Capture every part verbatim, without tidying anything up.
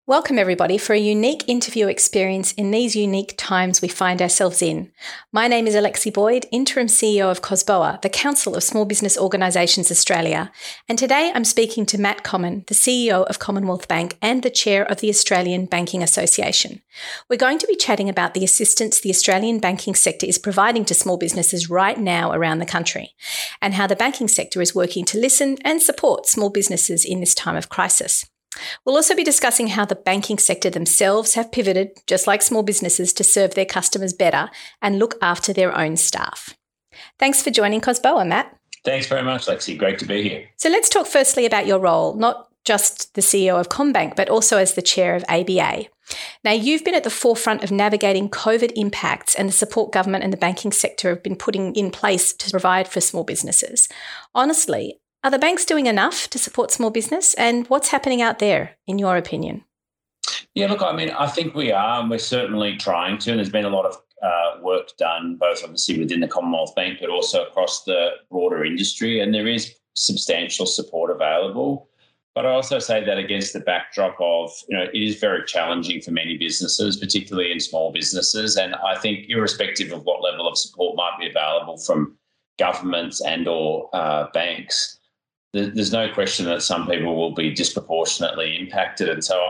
Welcome everybody for a unique interview experience in these unique times we find ourselves in. My name is Alexi Boyd, Interim C E O of COSBOA, the Council of Small Business Organisations Australia, and today I'm speaking to Matt Comyn, the C E O of Commonwealth Bank and the Chair of the Australian Banking Association. We're going to be chatting about the assistance the Australian banking sector is providing to small businesses right now around the country, and how the banking sector is working to listen and support small businesses in this time of crisis. We'll also be discussing how the banking sector themselves have pivoted, just like small businesses, to serve their customers better and look after their own staff. Thanks for joining COSBOA, Matt. Thanks very much, Lexi. Great to be here. So let's talk firstly about your role, not just the C E O of CommBank, but also as the Chair of A B A. Now, you've been at the forefront of navigating COVID impacts and the support government and the banking sector have been putting in place to provide for small businesses. Honestly, are the banks doing enough to support small business, and what's happening out there, in your opinion? Yeah, look, I mean, I think we are, and we're certainly trying to, and there's been a lot of uh, work done, both obviously within the Commonwealth Bank, but also across the broader industry, and there is substantial support available. But I also say that against the backdrop of, you know, it is very challenging for many businesses, particularly in small businesses, and I think irrespective of what level of support might be available from governments and or uh, banks, there's no question that some people will be disproportionately impacted. And so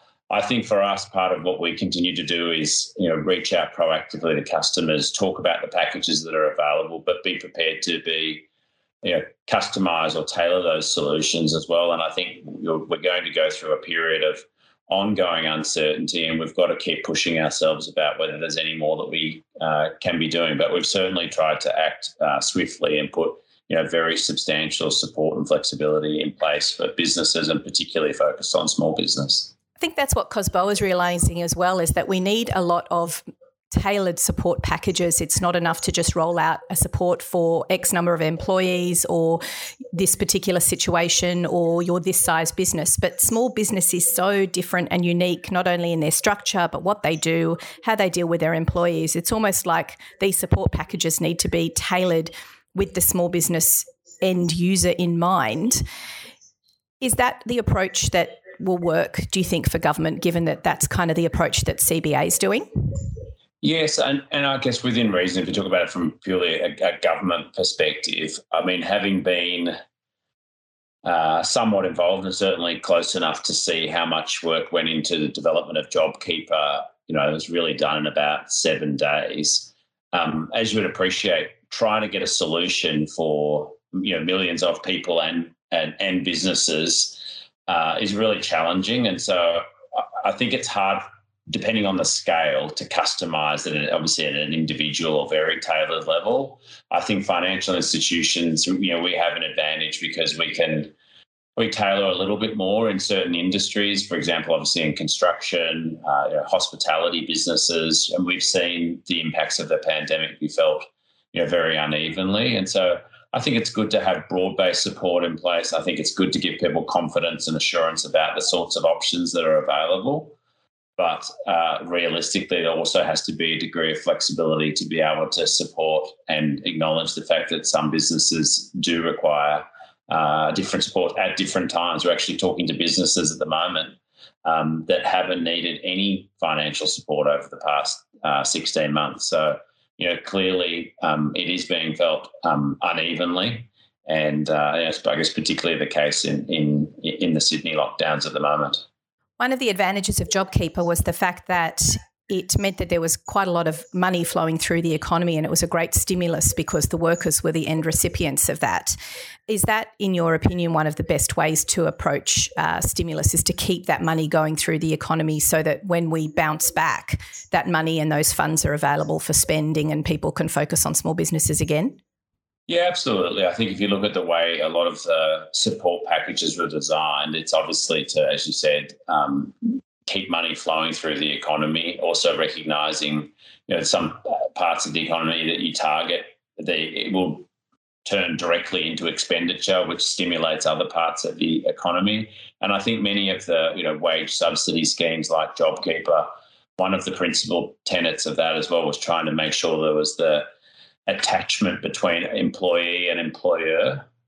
I think for us, part of what we continue to do is, you know, reach out proactively to customers, talk about the packages that are available, but be prepared to be, you know, customise or tailor those solutions as well. And I think we're going to go through a period of ongoing uncertainty, and we've got to keep pushing ourselves about whether there's any more that we uh, can be doing. But we've certainly tried to act uh, swiftly and put, you know, very substantial support and flexibility in place for businesses, and particularly focused on small business. I think that's what COSBOA is realising as well, is that we need a lot of tailored support packages. It's not enough to just roll out a support for X number of employees or this particular situation or you're this size business. But small business is so different and unique, not only in their structure, but what they do, how they deal with their employees. It's almost like these support packages need to be tailored with the small business end user in mind. Is that the approach that will work, do you think, for government, given that that's kind of the approach that C B A is doing? Yes, and, and I guess within reason, if you talk about it from purely a, a government perspective, I mean, having been uh, somewhat involved and certainly close enough to see how much work went into the development of JobKeeper, you know, it was really done in about seven days. Um, as you would appreciate, trying to get a solution for, you know, millions of people and and, and businesses uh, is really challenging. And so I think it's hard, depending on the scale, to customise it, obviously at an individual or very tailored level. I think financial institutions, you know, we have an advantage because we can we tailor a little bit more in certain industries. For example, obviously in construction, uh, you know, hospitality businesses, and we've seen the impacts of the pandemic be felt, you know, very unevenly. And so I think it's good to have broad-based support in place. I think it's good to give people confidence and assurance about the sorts of options that are available. But uh, realistically, there also has to be a degree of flexibility to be able to support and acknowledge the fact that some businesses do require uh, different support at different times. We're actually talking to businesses at the moment um, that haven't needed any financial support over the past uh, sixteen months. So, you know, clearly um, it is being felt um, unevenly, and uh, I guess particularly the case in, in in the Sydney lockdowns at the moment. One of the advantages of JobKeeper was the fact that it meant that there was quite a lot of money flowing through the economy, and it was a great stimulus because the workers were the end recipients of that. Is that, in your opinion, one of the best ways to approach uh, stimulus, is to keep that money going through the economy so that when we bounce back, that money and those funds are available for spending and people can focus on small businesses again? Yeah, absolutely. I think if you look at the way a lot of the support packages were designed, it's obviously to, as you said, um, keep money flowing through the economy, also recognising, you know, some parts of the economy that you target, they, it will turn directly into expenditure, which stimulates other parts of the economy. And I think many of the, you know, wage subsidy schemes like JobKeeper, one of the principal tenets of that as well was trying to make sure there was the attachment between employee and employer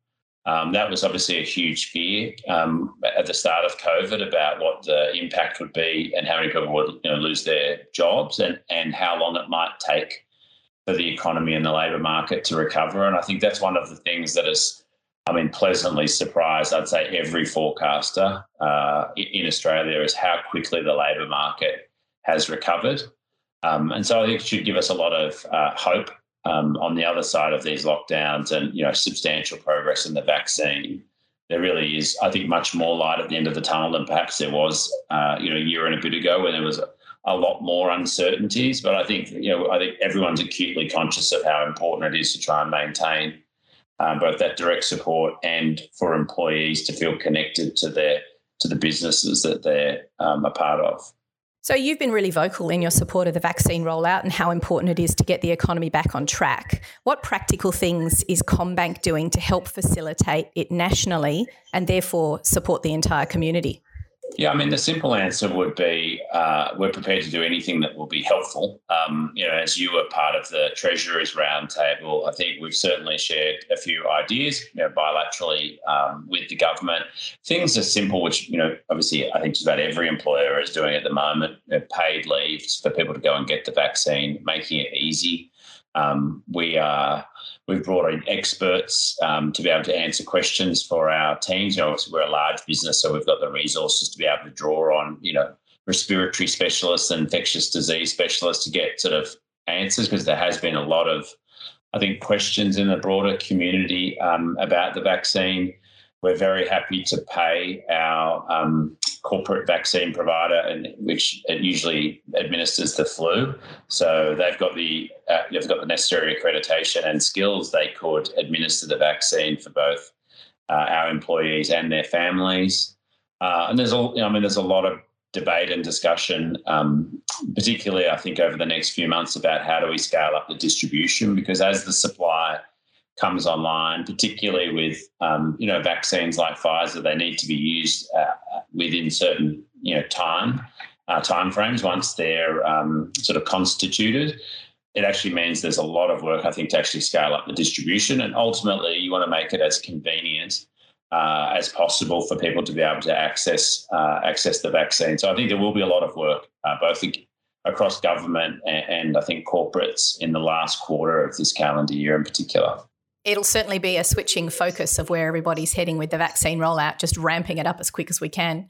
Um, that was obviously a huge fear um, at the start of COVID about what the impact would be and how many people would you know, lose their jobs and, and how long it might take for the economy and the labour market to recover. And I think that's one of the things that has, I mean, pleasantly surprised, I'd say, every forecaster uh, in Australia is how quickly the labour market has recovered. Um, and so I think it should give us a lot of uh, hope um, on the other side of these lockdowns and, you know, substantial progress in the vaccine. There really is, I think, much more light at the end of the tunnel than perhaps there was, uh, you know, a year and a bit ago when there was a, a lot more uncertainties. But I think, you know, I think everyone's acutely conscious of how important it is to try and maintain um, both that direct support and for employees to feel connected to their to the businesses that they're um, a part of. So you've been really vocal in your support of the vaccine rollout and how important it is to get the economy back on track. What practical things is CommBank doing to help facilitate it nationally and therefore support the entire community? Yeah, I mean, the simple answer would be uh, we're prepared to do anything that will be helpful. Um, you know, as you were part of the Treasurers Roundtable, I think we've certainly shared a few ideas, you know, bilaterally um, with the government. Things are simple, which, you know, obviously I think just about every employer is doing at the moment, you know, paid leaves for people to go and get the vaccine, making it easy. Um, we are, we've brought in experts um, to be able to answer questions for our teams. You know, we're a large business, so we've got the resources to be able to draw on, you know, respiratory specialists and infectious disease specialists to get sort of answers, because there has been a lot of, I think, questions in the broader community um, about the vaccine. We're very happy to pay our um, corporate vaccine provider, and which it usually administers the flu. So they've got the uh, they've got the necessary accreditation and skills. They could administer the vaccine for both uh, our employees and their families. Uh, and there's a, you know, I mean, there's a lot of debate and discussion, um, particularly I think over the next few months, about how do we scale up the distribution, because as the supply comes online, particularly with, um, you know, vaccines like Pfizer, they need to be used uh, within certain, you know, time, uh, timeframes once they're um, sort of constituted. It actually means there's a lot of work, I think, to actually scale up the distribution. And ultimately, you want to make it as convenient uh, as possible for people to be able to access uh, access the vaccine. So I think there will be a lot of work, uh, both across government and, and I think corporates in the last quarter of this calendar year in particular. It'll certainly be a switching focus of where everybody's heading with the vaccine rollout, just ramping it up as quick as we can.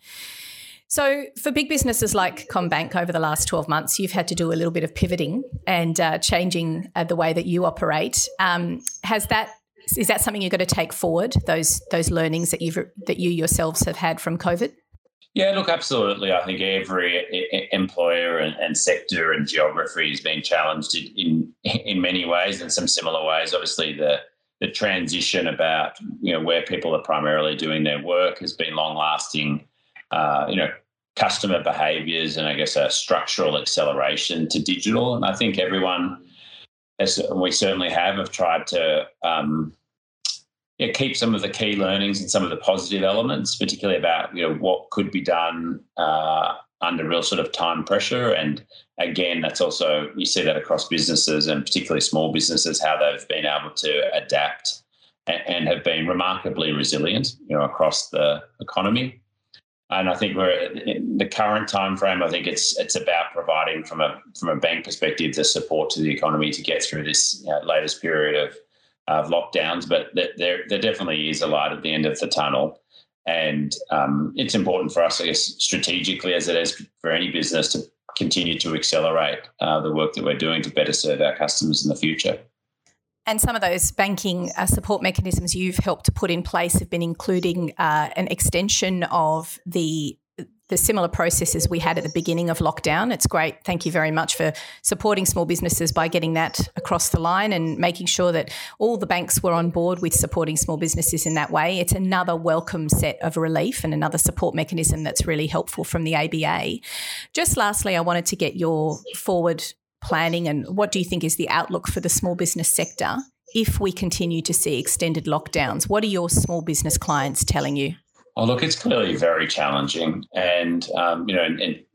So for big businesses like CommBank over the last twelve months, you've had to do a little bit of pivoting and uh, changing uh, the way that you operate. Um, has that is that something you're going to take forward, those those learnings that you've that you yourselves have had from COVID? Yeah, look, absolutely. I think every employer and, and sector and geography has been challenged in in many ways, and some similar ways. Obviously, the the transition about, you know, where people are primarily doing their work has been long-lasting, uh, you know, customer behaviours and I guess a structural acceleration to digital. And I think everyone, as we certainly have, have tried to um, yeah, keep some of the key learnings and some of the positive elements, particularly about, you know, what could be done uh, under real sort of time pressure. And again, that's also, you see that across businesses and particularly small businesses, how they've been able to adapt and, and have been remarkably resilient, you know, across the economy. And I think we're in the current time frame, I think it's it's about providing from a from a bank perspective the support to the economy to get through this, you know, latest period of of lockdowns. But there there definitely is a light at the end of the tunnel. And um, it's important for us, I guess, strategically, as it is for any business, to continue to accelerate uh, the work that we're doing to better serve our customers in the future. And some of those banking uh, support mechanisms you've helped to put in place have been including uh, an extension of the the similar processes we had at the beginning of lockdown. It's great. Thank you very much for supporting small businesses by getting that across the line and making sure that all the banks were on board with supporting small businesses in that way. It's another welcome set of relief and another support mechanism that's really helpful from the A B A. Just lastly, I wanted to get your forward planning and what do you think is the outlook for the small business sector if we continue to see extended lockdowns? What are your small business clients telling you? Oh, look, it's clearly very challenging. And, um, you know, and, and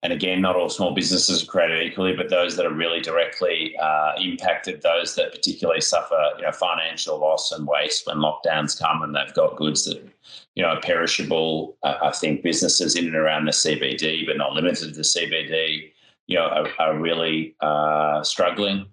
and again, not all small businesses are created equally, but those that are really directly uh, impacted, those that particularly suffer, you know, financial loss and waste when lockdowns come and they've got goods that, you know, are perishable. Uh, I think businesses in and around the C B D, but not limited to the C B D, you know, are, are really uh, struggling.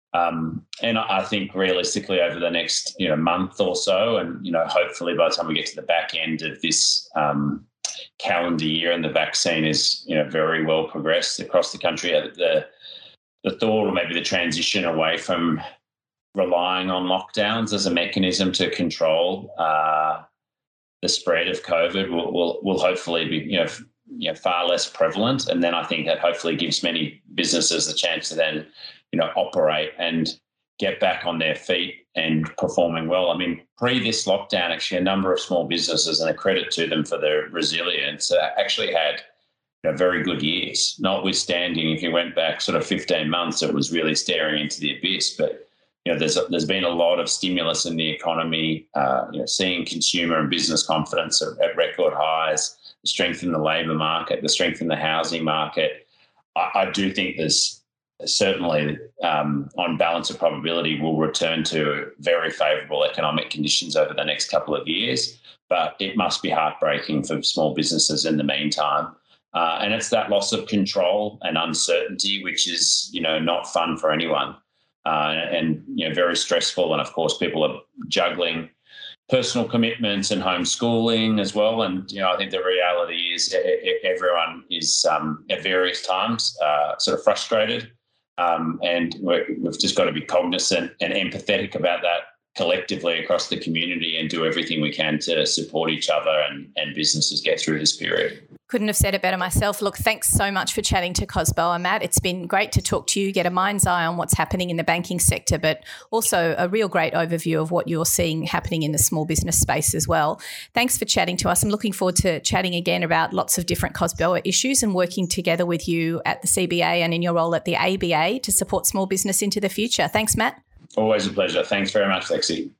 Um, and I think realistically over the next, you know, month or so, and, you know, hopefully by the time we get to the back end of this um, calendar year and the vaccine is, you know, very well progressed across the country, the, the thought or maybe the transition away from relying on lockdowns as a mechanism to control uh, the spread of COVID will, will, will hopefully be, you know, you know, far less prevalent. And then I think that hopefully gives many businesses the chance to then, you know, operate and get back on their feet and performing well. I mean, pre this lockdown, actually a number of small businesses, and a credit to them for their resilience, uh, actually had, you know, very good years, notwithstanding if you went back sort of fifteen months, it was really staring into the abyss. But, you know, there's there's been a lot of stimulus in the economy, uh, you know, seeing consumer and business confidence at, at record highs, the strength in the labour market, the strength in the housing market. I, I do think there's certainly, um, on balance of probability, will return to very favourable economic conditions over the next couple of years. But it must be heartbreaking for small businesses in the meantime. Uh, and it's that loss of control and uncertainty, which is, you know, not fun for anyone, uh, and, you know, very stressful. And of course, people are juggling personal commitments and homeschooling as well. And, you know, I think the reality is everyone is um, at various times uh, sort of frustrated. Um, and we're, we've just got to be cognizant and empathetic about that collectively across the community and do everything we can to support each other and, and businesses get through this period. Couldn't have said it better myself. Look, thanks so much for chatting to Cosboa, Matt. It's been great to talk to you, get a mind's eye on what's happening in the banking sector, but also a real great overview of what you're seeing happening in the small business space as well. Thanks for chatting to us. I'm looking forward to chatting again about lots of different Cosboa issues and working together with you at the C B A and in your role at the A B A to support small business into the future. Thanks, Matt. Always a pleasure. Thanks very much, Lexi.